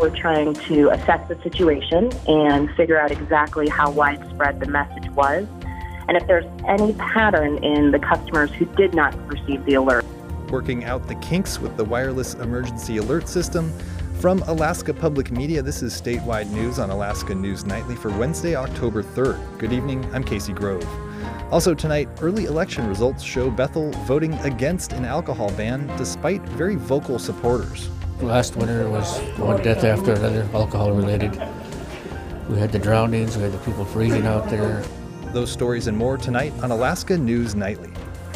we're trying to assess the situation and figure out exactly how widespread the message was, and if there's any pattern in the customers who did not receive the alert. Working out the kinks with the wireless emergency alert system. From Alaska Public Media, this is Statewide News on Alaska News Nightly for Wednesday, October 3rd. Good evening, I'm Casey Grove. Also tonight, early election results show Bethel voting against an alcohol ban despite very vocal supporters. Last winter was one death after another, alcohol-related. We had the drownings, we had the people freezing out there. Those stories and more tonight on Alaska News Nightly.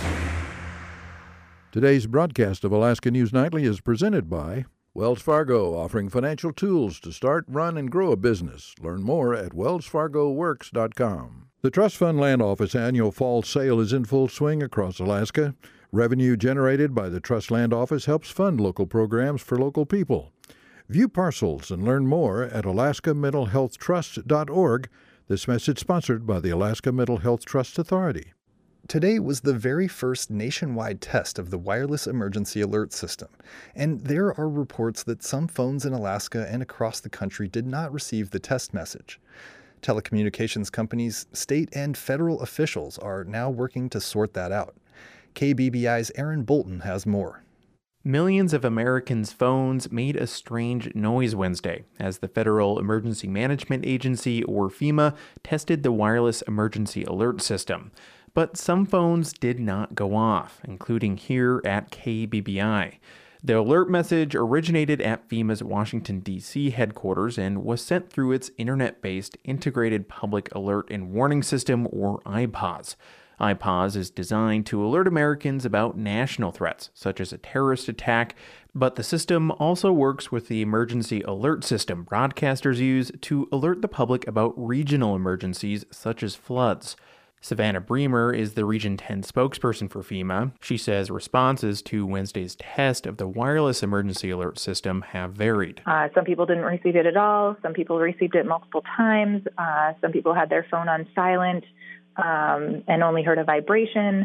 Today's broadcast of Alaska News Nightly is presented by Wells Fargo, offering financial tools to start, run, and grow a business. Learn more at wellsfargoworks.com. The Trust Fund Land Office annual fall sale is in full swing across Alaska. Revenue generated by the Trust Land Office helps fund local programs for local people. View parcels and learn more at alaskamentalhealthtrust.org. This message sponsored by the Alaska Mental Health Trust Authority. Today was the very first nationwide test of the wireless emergency alert system, and there are reports that some phones in Alaska and across the country did not receive the test message. Telecommunications companies, state and federal officials are now working to sort that out. KBBI's Aaron Bolton has more. Millions of Americans' phones made a strange noise Wednesday as the Federal Emergency Management Agency, or FEMA, tested the wireless emergency alert system. But some phones did not go off, including here at KBBI. The alert message originated at FEMA's Washington, D.C. headquarters and was sent through its internet-based Integrated Public Alert and Warning System, or IPAWS. IPAWS is designed to alert Americans about national threats, such as a terrorist attack, but the system also works with the emergency alert system broadcasters use to alert the public about regional emergencies, such as floods. Savannah Bremer is the Region 10 spokesperson for FEMA. She says responses to Wednesday's test of the wireless emergency alert system have varied. Some people didn't receive it at all. Some people received it multiple times. Some people had their phone on silent and only heard a vibration.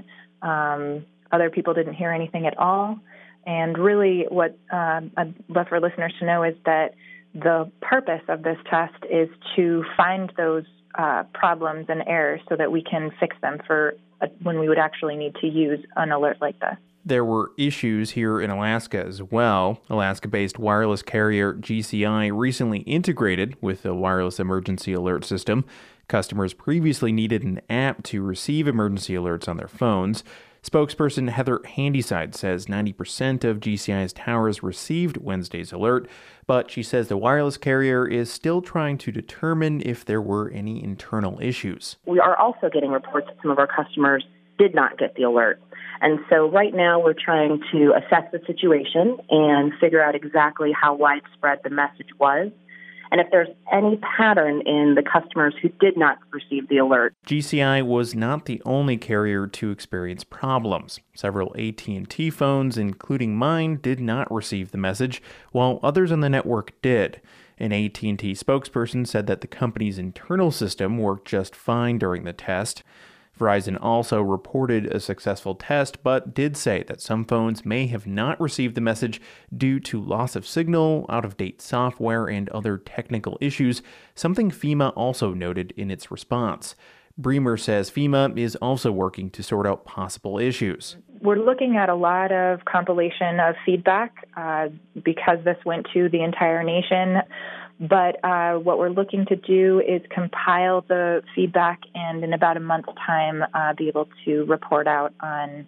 Other people didn't hear anything at all. And really what I'd love for listeners to know is that the purpose of this test is to find those problems and errors so that we can fix them for when we would actually need to use an alert like this. There were issues here in Alaska as well. Alaska-based wireless carrier GCI recently integrated with the wireless emergency alert system. Customers previously needed an app to receive emergency alerts on their phones. Spokesperson Heather Handyside says 90% of GCI's towers received Wednesday's alert, but she says the wireless carrier is still trying to determine if there were any internal issues. We are also getting reports that some of our customers did not get the alert. And so right now we're trying to assess the situation and figure out exactly how widespread the message was, and if there's any pattern in the customers who did not receive the alert. GCI was not the only carrier to experience problems. Several AT&T phones, including mine, did not receive the message, while others on the network did. An AT&T spokesperson said that the company's internal system worked just fine during the test. Verizon also reported a successful test, but did say that some phones may have not received the message due to loss of signal, out-of-date software, and other technical issues, something FEMA also noted in its response. Bremer says FEMA is also working to sort out possible issues. We're looking at a lot of compilation of feedback because this went to the entire nation. But what we're looking to do is compile the feedback and in about a month's time be able to report out on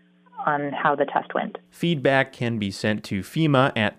how the test went. Feedback can be sent to FEMA at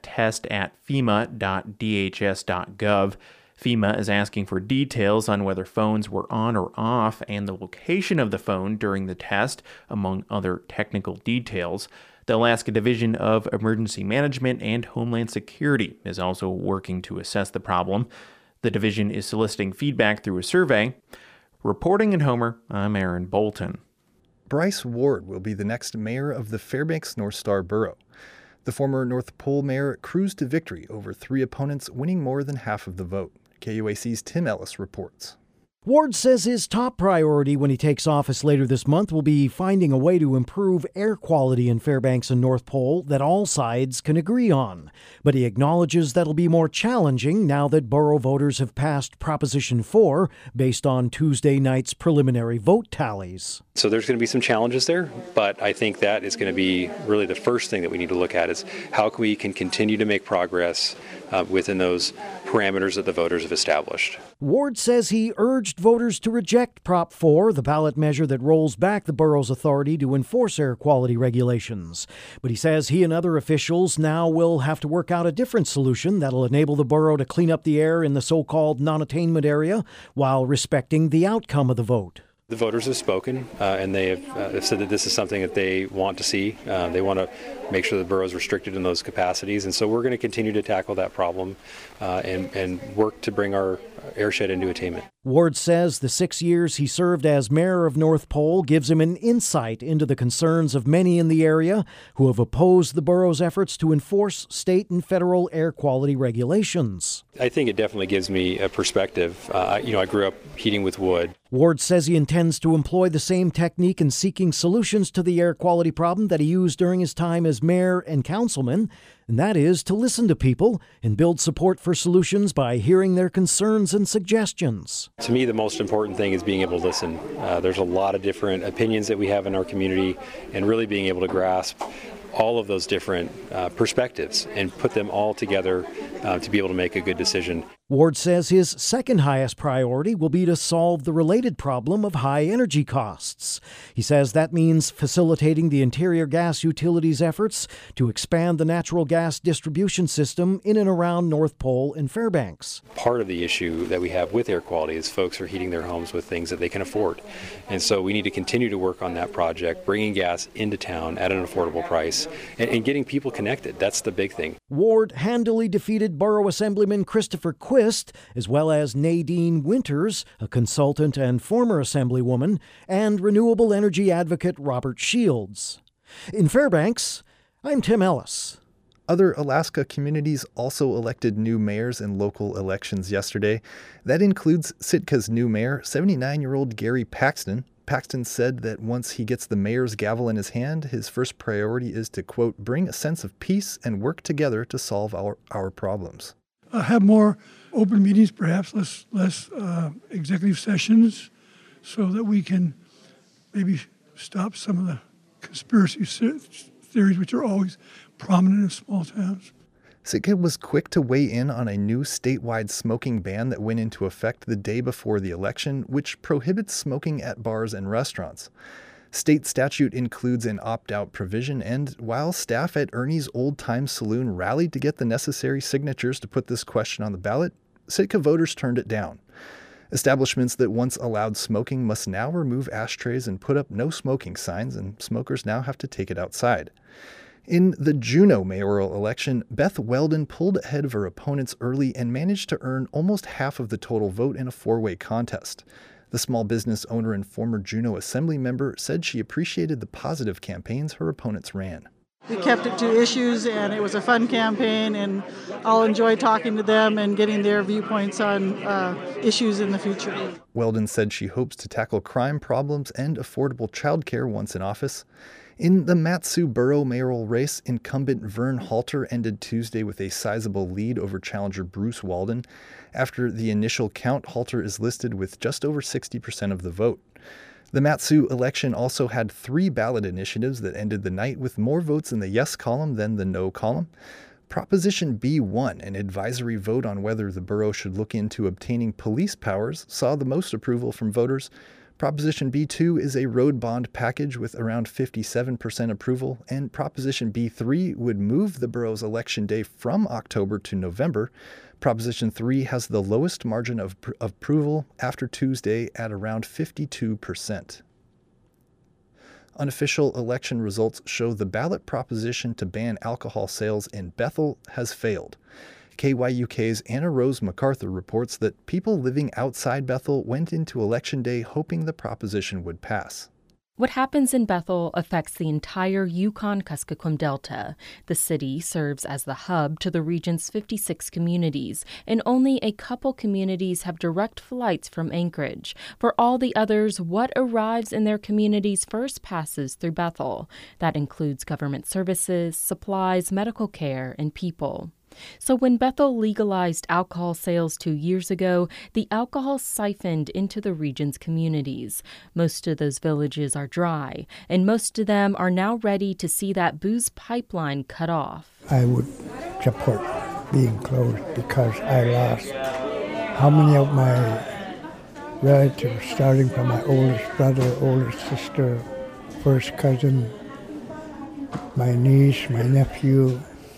test@fema.dhs.gov. FEMA is asking for details on whether phones were on or off and the location of the phone during the test, among other technical details. The Alaska Division of Emergency Management and Homeland Security is also working to assess the problem. The division is soliciting feedback through a survey. Reporting in Homer, I'm Aaron Bolton. Bryce Ward will be the next mayor of the Fairbanks North Star Borough. The former North Pole mayor cruised to victory over 3 opponents, winning more than half of the vote. KUAC's Tim Ellis reports. Ward says his top priority when he takes office later this month will be finding a way to improve air quality in Fairbanks and North Pole that all sides can agree on. But he acknowledges that'll be more challenging now that borough voters have passed Proposition 4 based on Tuesday night's preliminary vote tallies. So there's going to be some challenges there, but I think that is going to be really the first thing that we need to look at is how we can continue to make progress within those parameters that the voters have established. Ward says he urged voters to reject Prop 4, the ballot measure that rolls back the borough's authority to enforce air quality regulations. But he says he and other officials now will have to work out a different solution that'll enable the borough to clean up the air in the so-called non-attainment area while respecting the outcome of the vote. The voters have spoken, and they have said that this is something that they want to see. They want to make sure the borough is restricted in those capacities, and so we're going to continue to tackle that problem and work to bring our airshed into attainment. Ward says the 6 years he served as mayor of North Pole gives him an insight into the concerns of many in the area who have opposed the borough's efforts to enforce state and federal air quality regulations. I think it definitely gives me a perspective. I grew up heating with wood. Ward says he intends to employ the same technique in seeking solutions to the air quality problem that he used during his time as mayor and councilman, and that is to listen to people and build support for solutions by hearing their concerns and suggestions. To me, the most important thing is being able to listen. There's a lot of different opinions that we have in our community, and really being able to grasp all of those different perspectives and put them all together to be able to make a good decision. Ward says his second highest priority will be to solve the related problem of high energy costs. He says that means facilitating the Interior Gas Utilities' efforts to expand the natural gas distribution system in and around North Pole and Fairbanks. Part of the issue that we have with air quality is folks are heating their homes with things that they can afford. And so we need to continue to work on that project, bringing gas into town at an affordable price and getting people connected. That's the big thing. Ward handily defeated Borough Assemblyman Christopher Quist, as well as Nadine Winters, a consultant and former Assemblywoman, and renewable energy advocate Robert Shields. In Fairbanks, I'm Tim Ellis. Other Alaska communities also elected new mayors in local elections yesterday. That includes Sitka's new mayor, 79-year-old Gary Paxton. Paxton said that once he gets the mayor's gavel in his hand, his first priority is to, quote, bring a sense of peace and work together to solve our problems. Have more open meetings, perhaps less executive sessions, so that we can maybe stop some of the conspiracy theories which are always prominent in small towns. Sitka was quick to weigh in on a new statewide smoking ban that went into effect the day before the election, which prohibits smoking at bars and restaurants. State statute includes an opt-out provision, and while staff at Ernie's Old Time Saloon rallied to get the necessary signatures to put this question on the ballot, Sitka voters turned it down. Establishments that once allowed smoking must now remove ashtrays and put up no smoking signs, and smokers now have to take it outside. In the Juneau mayoral election, Beth Weldon pulled ahead of her opponents early and managed to earn almost half of the total vote in a four-way contest. The small business owner and former Juneau Assembly member said she appreciated the positive campaigns her opponents ran. We kept it to issues, and it was a fun campaign, and I'll enjoy talking to them and getting their viewpoints on issues in the future. Weldon said she hopes to tackle crime problems and affordable childcare once in office. In the Mat-Su Borough mayoral race, incumbent Vern Halter ended Tuesday with a sizable lead over challenger Bruce Walden. After the initial count, Halter is listed with just over 60% of the vote. The Mat-Su election also had 3 ballot initiatives that ended the night with more votes in the yes column than the no column. Proposition B1, an advisory vote on whether the borough should look into obtaining police powers, saw the most approval from voters. Proposition B2 is a road bond package with around 57% approval, and Proposition B3 would move the borough's election day from October to November. Proposition 3 has the lowest margin of approval after Tuesday at around 52%. Unofficial election results show the ballot proposition to ban alcohol sales in Bethel has failed. KYUK's Anna Rose MacArthur reports that people living outside Bethel went into Election Day hoping the proposition would pass. What happens in Bethel affects the entire Yukon-Kuskokwim Delta. The city serves as the hub to the region's 56 communities, and only a couple communities have direct flights from Anchorage. For all the others, what arrives in their communities first passes through Bethel. That includes government services, supplies, medical care, and people. So when Bethel legalized alcohol sales 2 years ago, the alcohol siphoned into the region's communities. Most of those villages are dry, and most of them are now ready to see that booze pipeline cut off. I would support being closed because I lost how many of my relatives, starting from my oldest brother, oldest sister, first cousin, my niece, my nephew.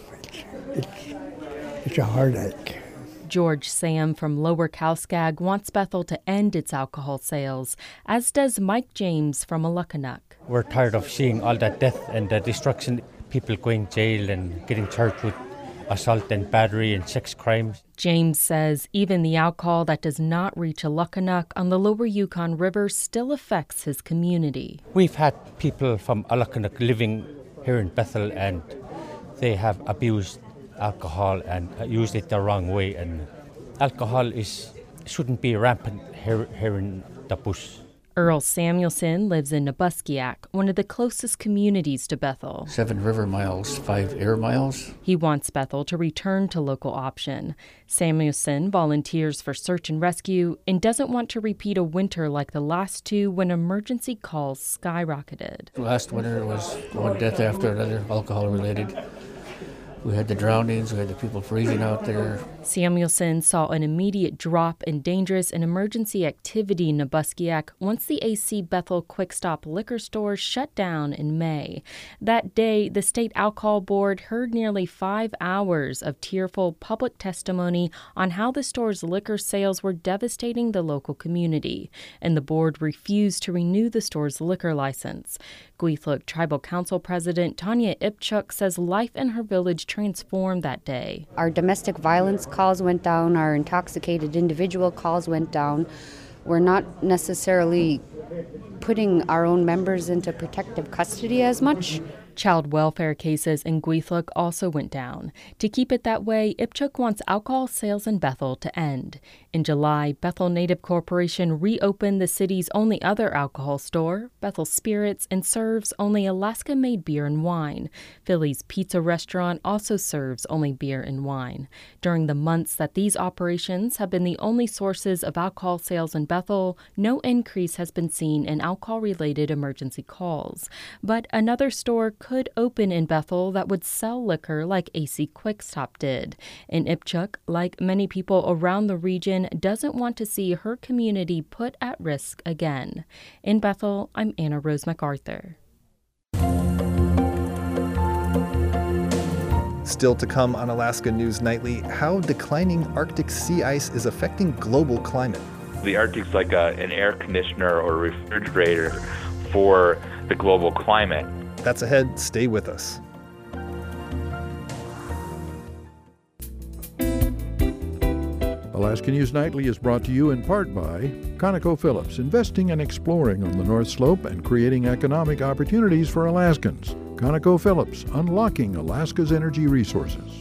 It's a heartache. George Sam from Lower Kalskag wants Bethel to end its alcohol sales, as does Mike James from Alukkanuk. We're tired of seeing all that death and the destruction, people going to jail and getting charged with assault and battery and sex crimes. James says even the alcohol that does not reach Alukkanuk on the Lower Yukon River still affects his community. We've had people from Alukkanuk living here in Bethel, and they have abused alcohol and used it the wrong way, and alcohol shouldn't be rampant here in the bush. Earl Samuelson lives in Nabuskiak, one of the closest communities to Bethel. 7 river miles, 5 air miles. He wants Bethel to return to local option. Samuelson volunteers for search and rescue and doesn't want to repeat a winter like the last 2 when emergency calls skyrocketed. Last winter was one death after another, alcohol-related. We had the drownings, we had the people freezing out there. Samuelson saw an immediate drop in dangerous and emergency activity in Nabuskiak once the AC Bethel Quick Stop liquor store shut down in May. That day, the State Alcohol Board heard nearly 5 hours of tearful public testimony on how the store's liquor sales were devastating the local community, and the board refused to renew the store's liquor license. Gweithluck Tribal Council President Tanya Ipchuk says life in her village transformed that day. Our domestic violence calls went down, our intoxicated individual calls went down. We're not necessarily putting our own members into protective custody as much. Child welfare cases in Gweithluck also went down. To keep it that way, Ipchuk wants alcohol sales in Bethel to end. In July, Bethel Native Corporation reopened the city's only other alcohol store, Bethel Spirits, and serves only Alaska-made beer and wine. Philly's Pizza Restaurant also serves only beer and wine. During the months that these operations have been the only sources of alcohol sales in Bethel, no increase has been seen in alcohol-related emergency calls. But another store could open in Bethel that would sell liquor like AC Quick Stop did. And Ipchuk, like many people around the region, doesn't want to see her community put at risk again. In Bethel, I'm Anna Rose MacArthur. Still to come on Alaska News Nightly, how declining Arctic sea ice is affecting global climate. The Arctic's like an air conditioner or refrigerator for the global climate. That's ahead. Stay with us. Alaska News Nightly is brought to you in part by ConocoPhillips, investing and exploring on the North Slope and creating economic opportunities for Alaskans. ConocoPhillips, unlocking Alaska's energy resources.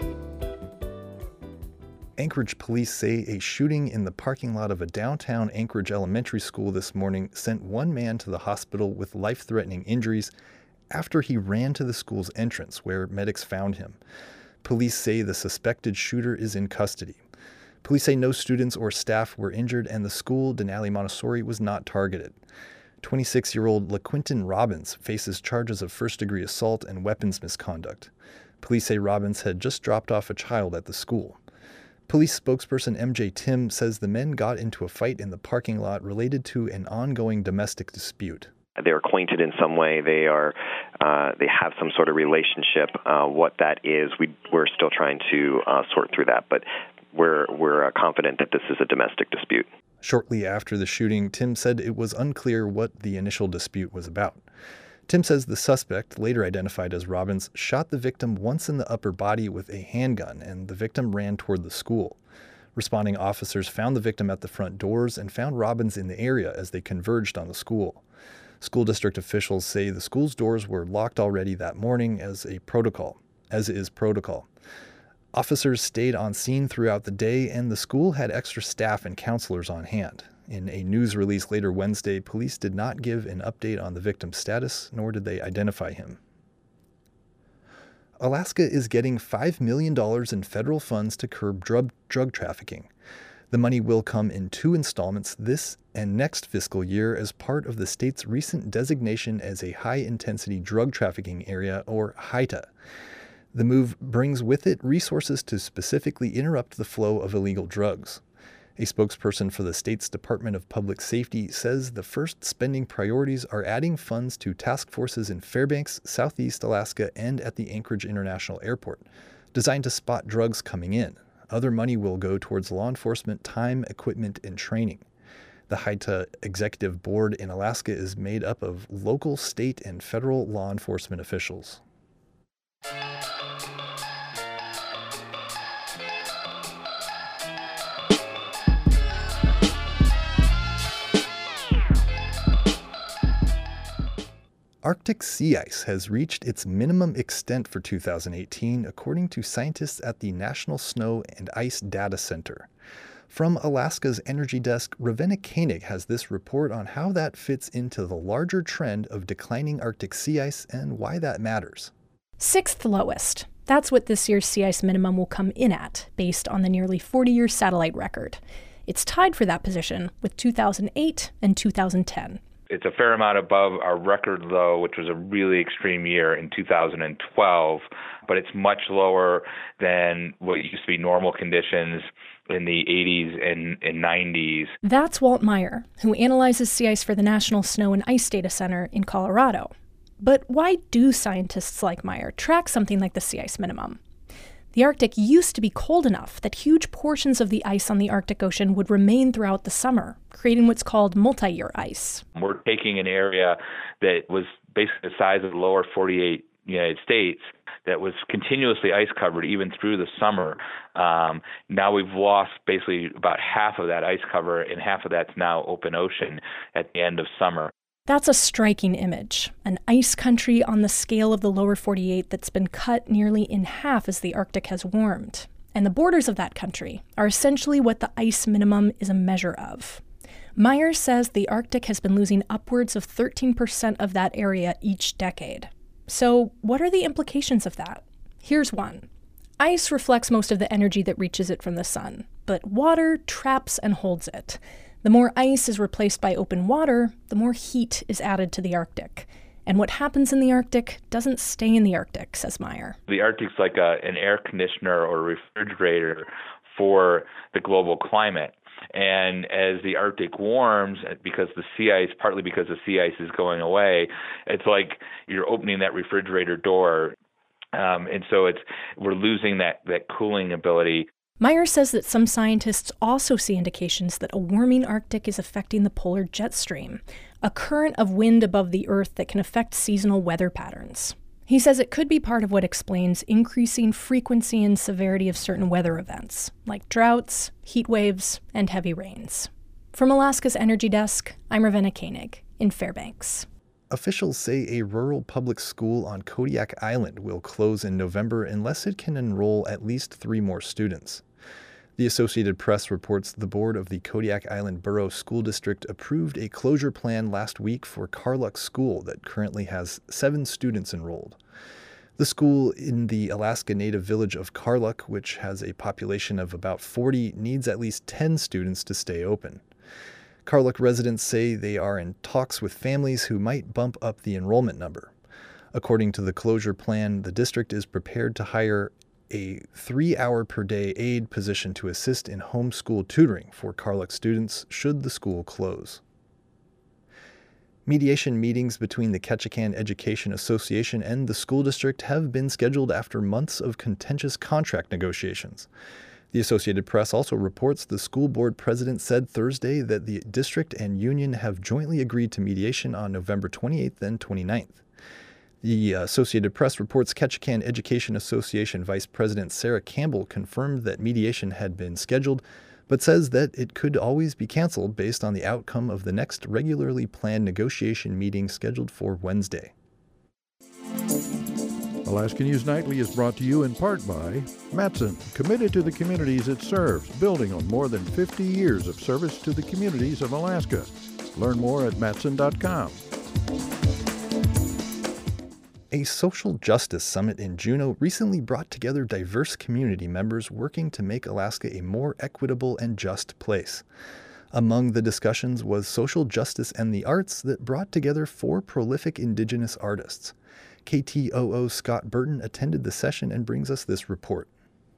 Anchorage police say a shooting in the parking lot of a downtown Anchorage elementary school this morning sent one man to the hospital with life-threatening injuries after he ran to the school's entrance, where medics found him. Police say the suspected shooter is in custody. Police say no students or staff were injured, and the school, Denali Montessori, was not targeted. 26-year-old LaQuinton Robbins faces charges of first-degree assault and weapons misconduct. Police say Robbins had just dropped off a child at the school. Police spokesperson MJ Tim says the men got into a fight in the parking lot related to an ongoing domestic dispute. They're acquainted in some way. They have some sort of relationship. What that is, we're still trying to sort through that, but we're confident that this is a domestic dispute. Shortly after the shooting, Tim said it was unclear what the initial dispute was about. Tim says the suspect, later identified as Robbins, shot the victim once in the upper body with a handgun, and the victim ran toward the school. Responding officers found the victim at the front doors and found Robbins in the area as they converged on the school. School district officials say the school's doors were locked already that morning as is protocol. Officers stayed on scene throughout the day, and the school had extra staff and counselors on hand. In a news release later Wednesday, police did not give an update on the victim's status, nor did they identify him. Alaska is getting $5 million in federal funds to curb drug trafficking. The money will come in 2 installments this and next fiscal year as part of the state's recent designation as a high-intensity drug trafficking area, or HITA. The move brings with it resources to specifically interrupt the flow of illegal drugs. A spokesperson for the state's Department of Public Safety says the first spending priorities are adding funds to task forces in Fairbanks, Southeast Alaska, and at the Anchorage International Airport, designed to spot drugs coming in. Other money will go towards law enforcement time, equipment, and training. The HITA Executive Board in Alaska is made up of local, state, and federal law enforcement officials. Arctic sea ice has reached its minimum extent for 2018, according to scientists at the National Snow and Ice Data Center. From Alaska's Energy Desk, Ravenna Koenig has this report on how that fits into the larger trend of declining Arctic sea ice and why that matters. 6th lowest. That's what this year's sea ice minimum will come in at, based on the nearly 40-year satellite record. It's tied for that position with 2008 and 2010. It's a fair amount above our record low, which was a really extreme year in 2012, but it's much lower than what used to be normal conditions in the 80s and 90s. That's Walt Meyer, who analyzes sea ice for the National Snow and Ice Data Center in Colorado. But why do scientists like Meyer track something like the sea ice minimum? The Arctic used to be cold enough that huge portions of the ice on the Arctic Ocean would remain throughout the summer, creating what's called multi-year ice. We're taking an area that was basically the size of the lower 48 United States that was continuously ice covered even through the summer. Now we've lost basically about half of that ice cover, and half of that's now open ocean at the end of summer. That's a striking image, an ice country on the scale of the lower 48 that's been cut nearly in half as the Arctic has warmed. And the borders of that country are essentially what the ice minimum is a measure of. Meyer says the Arctic has been losing upwards of 13% of that area each decade. So what are the implications of that? Here's one. Ice reflects most of the energy that reaches it from the sun, but water traps and holds it. The more ice is replaced by open water, the more heat is added to the Arctic. And what happens in the Arctic doesn't stay in the Arctic, says Meyer. The Arctic's like an air conditioner or refrigerator for the global climate. And as the Arctic warms, partly because the sea ice is going away, it's like you're opening that refrigerator door. And so we're losing that cooling ability. Meyer says that some scientists also see indications that a warming Arctic is affecting the polar jet stream, a current of wind above the Earth that can affect seasonal weather patterns. He says it could be part of what explains increasing frequency and severity of certain weather events, like droughts, heat waves, and heavy rains. From Alaska's Energy Desk, I'm Ravenna Koenig in Fairbanks. Officials say a rural public school on Kodiak Island will close in November unless it can enroll at least 3 more students. The Associated Press reports the board of the Kodiak Island Borough School District approved a closure plan last week for Karluk School that currently has 7 students enrolled. The school in the Alaska Native village of Karluk, which has a population of about 40, needs at least 10 students to stay open. Karluk residents say they are in talks with families who might bump up the enrollment number. According to the closure plan, the district is prepared to hire a 3-hour-per-day aide position to assist in homeschool tutoring for Karluk students should the school close. Mediation meetings between the Ketchikan Education Association and the school district have been scheduled after months of contentious contract negotiations. The Associated Press also reports the school board president said Thursday that the district and union have jointly agreed to mediation on November 28th and 29th. The Associated Press reports Ketchikan Education Association Vice President Sarah Campbell confirmed that mediation had been scheduled, but says that it could always be canceled based on the outcome of the next regularly planned negotiation meeting scheduled for Wednesday. Alaska News Nightly is brought to you in part by Matson, committed to the communities it serves, building on more than 50 years of service to the communities of Alaska. Learn more at Matson.com. A social justice summit in Juneau recently brought together diverse community members working to make Alaska a more equitable and just place. Among the discussions was social justice and the arts that brought together 4 prolific Indigenous artists. KTOO Scott Burton attended the session and brings us this report.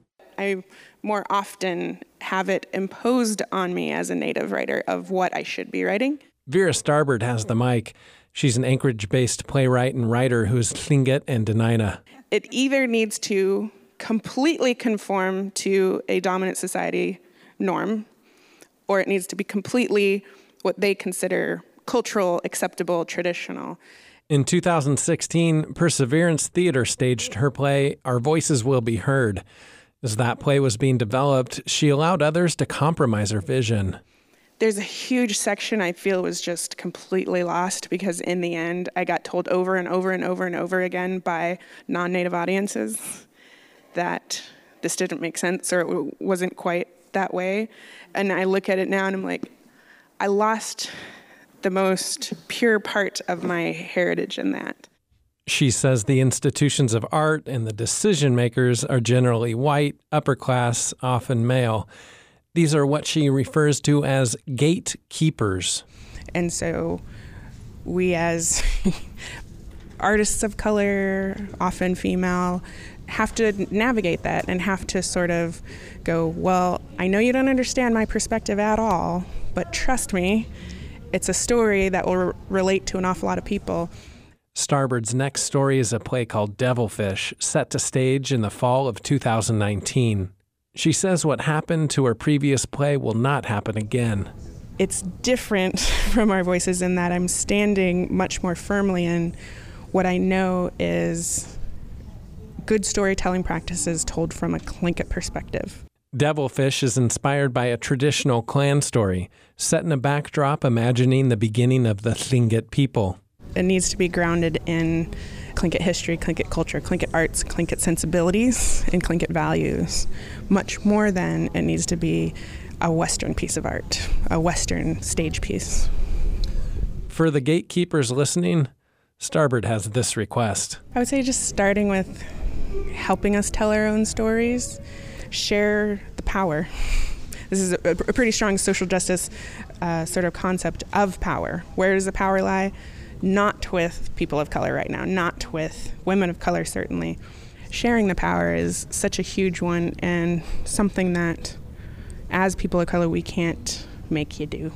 I more often have it imposed on me as a Native writer of what I should be writing. Vera Starbird has the mic. She's an Anchorage-based playwright and writer who's Tlingit and Dena'ina. It either needs to completely conform to a dominant society norm, or it needs to be completely what they consider cultural, acceptable, traditional. In 2016, Perseverance Theater staged her play, Our Voices Will Be Heard. As that play was being developed, she allowed others to compromise her vision. There's a huge section I feel was just completely lost because in the end, I got told over and over and over and over again by non-Native audiences that this didn't make sense or it wasn't quite that way. And I look at it now and I'm like, I lost the most pure part of my heritage in that. She says the institutions of art and the decision makers are generally white, upper class, often male. These are what she refers to as gatekeepers. And so we as artists of color, often female, have to navigate that and have to sort of go, well, I know you don't understand my perspective at all, but trust me, it's a story that will relate to an awful lot of people. Starbird's next story is a play called Devilfish, set to stage in the fall of 2019. She says what happened to her previous play will not happen again. It's different from Our Voices in that I'm standing much more firmly in what I know is good storytelling practices told from a Tlingit perspective. Devilfish is inspired by a traditional clan story, set in a backdrop imagining the beginning of the Tlingit people. It needs to be grounded in Tlingit history, Tlingit culture, Tlingit arts, Tlingit sensibilities, and Tlingit values, much more than it needs to be a Western piece of art, a Western stage piece. For the gatekeepers listening, Starbird has this request. I would say just starting with helping us tell our own stories, share the power. This is a pretty strong social justice sort of concept of power. Where does the power lie? Not with people of color right now, not with women of color certainly. Sharing the power is such a huge one and something that as people of color we can't make you do.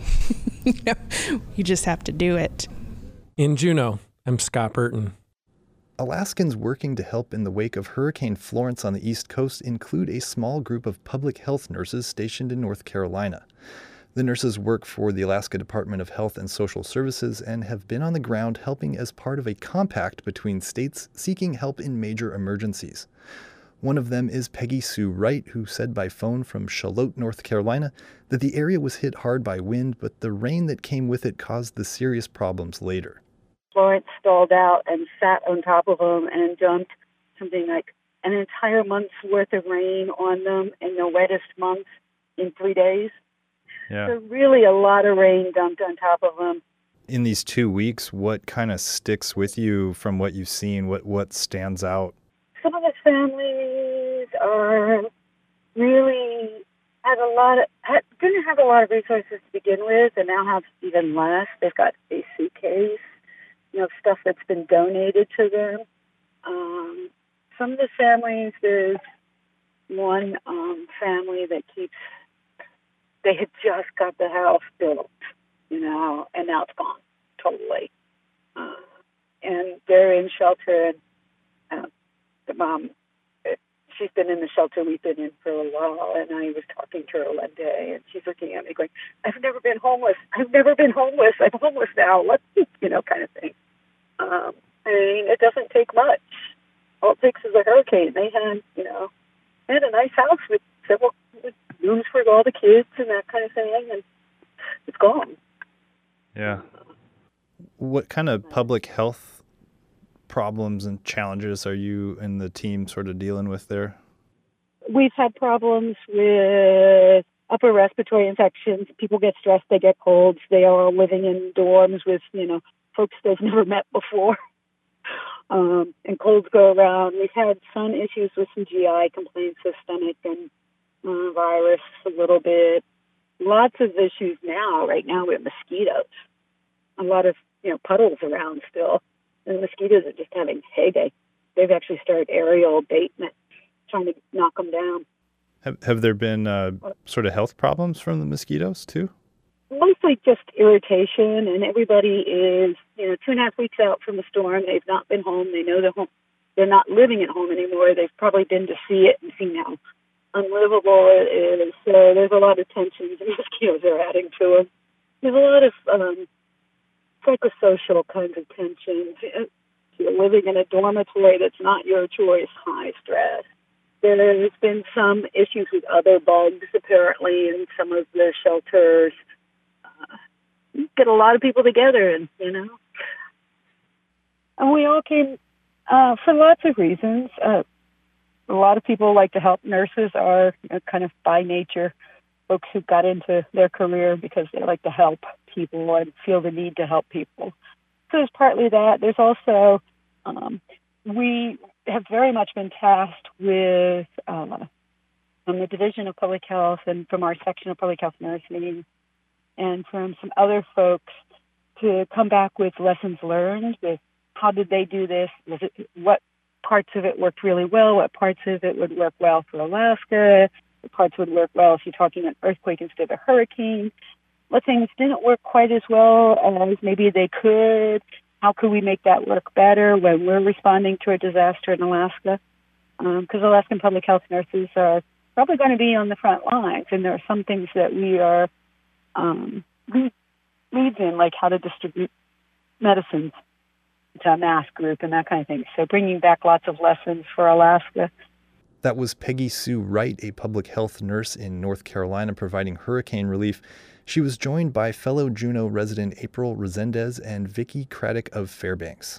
You just have to do it. In Juneau, I'm Scott Burton. Alaskans working to help in the wake of Hurricane Florence on the East Coast include a small group of public health nurses stationed in North Carolina. The nurses work for the Alaska Department of Health and Social Services and have been on the ground helping as part of a compact between states seeking help in major emergencies. One of them is Peggy Sue Wright, who said by phone from Charlotte, North Carolina, that the area was hit hard by wind, but the rain that came with it caused the serious problems later. Florence stalled out and sat on top of them and dumped something like an entire month's worth of rain on them in the wettest month in 3 days. Yeah. So really a lot of rain dumped on top of them. In these 2 weeks, what kind of sticks with you from what you've seen? What stands out? Some of the families are really didn't have a lot of resources to begin with, and now have even less. They've got a suitcase, stuff that's been donated to them. Some of the families, there's one family that they had just got the house built, and now it's gone totally. And they're in shelter, and the mom, she's been in the shelter we've been in for a while, and I was talking to her one day, and she's looking at me going, I've never been homeless. I'm homeless now. What, kind of thing. It doesn't take much. All it takes is a hurricane. They had, a nice house with several rooms for all the kids and that kind of thing, and it's gone. Yeah. What kind of public health problems and challenges are you and the team sort of dealing with there? We've had problems with upper respiratory infections. People get stressed, they get colds. They are all living in dorms with, folks they've never met before. And colds go around. We've had some issues with some GI complaints, systemic and virus a little bit. Lots of issues right now with mosquitoes. A lot of, puddles around still. And the mosquitoes are just having heyday. They've actually started aerial abatement, trying to knock them down. Have there been sort of health problems from the mosquitoes too? Mostly just irritation, and everybody is, 2.5 weeks out from the storm. They've not been home. They know they're not living at home anymore. They've probably been to see it and seen how unlivable it is. So there's a lot of tensions the mosquitoes are adding to them. There's a lot of psychosocial kinds of tensions. You're living in a dormitory that's not your choice, high stress. There's been some issues with other bugs, apparently, in some of the shelters. Get a lot of people together, and we all came for lots of reasons. A lot of people like to help. Nurses are kind of by nature folks who got into their career because they like to help people and feel the need to help people. So there's partly that. There's also we have very much been tasked with from the Division of Public Health and from our section of Public Health Nursing and from some other folks to come back with lessons learned, with how did they do this, what parts of it worked really well, what parts of it would work well for Alaska, what parts would work well if you're talking an earthquake instead of a hurricane, what things didn't work quite as well as maybe they could. How could we make that work better when we're responding to a disaster in Alaska? Because Alaskan public health nurses are probably going to be on the front lines, and there are some things that we are leads in, like how to distribute medicines to a mass group and that kind of thing. So bringing back lots of lessons for Alaska. That was Peggy Sue Wright, a public health nurse in North Carolina providing hurricane relief. She was joined by fellow Juneau resident April Resendez and Vicki Craddock of Fairbanks.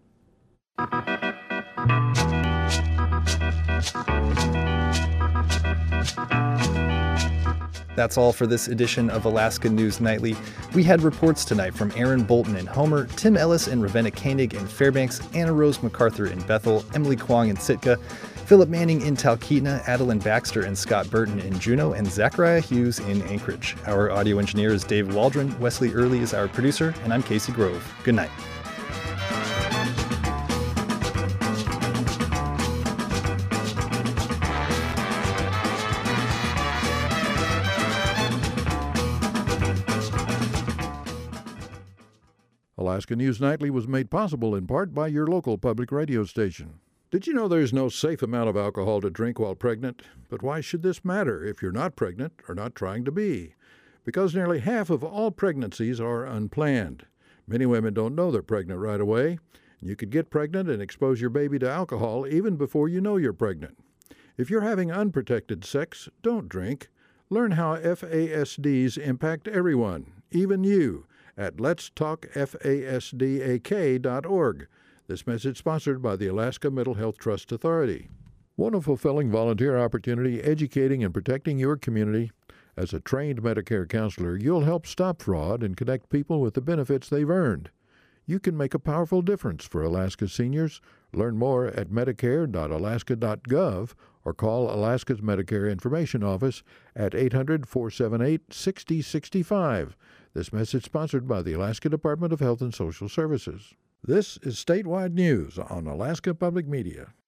That's all for this edition of Alaska News Nightly. We had reports tonight from Aaron Bolton in Homer, Tim Ellis and Ravenna Koenig in Fairbanks, Anna Rose MacArthur in Bethel, Emily Kwong in Sitka, Philip Manning in Talkeetna, Adeline Baxter and Scott Burton in Juneau, and Zachariah Hughes in Anchorage. Our audio engineer is Dave Waldron, Wesley Early is our producer, and I'm Casey Grove. Good night. Alaska News Nightly was made possible in part by your local public radio station. Did you know there's no safe amount of alcohol to drink while pregnant? But why should this matter if you're not pregnant or not trying to be? Because nearly half of all pregnancies are unplanned. Many women don't know they're pregnant right away. You could get pregnant and expose your baby to alcohol even before you know you're pregnant. If you're having unprotected sex, don't drink. Learn how FASDs impact everyone, even you, at letstalkfasdak.org. This message sponsored by the Alaska Mental Health Trust Authority. Want a fulfilling volunteer opportunity educating and protecting your community? As a trained Medicare counselor, you'll help stop fraud and connect people with the benefits they've earned. You can make a powerful difference for Alaska seniors. Learn more at medicare.alaska.gov or call Alaska's Medicare Information Office at 800-478-6065. This message sponsored by the Alaska Department of Health and Social Services. This is Statewide News on Alaska Public Media.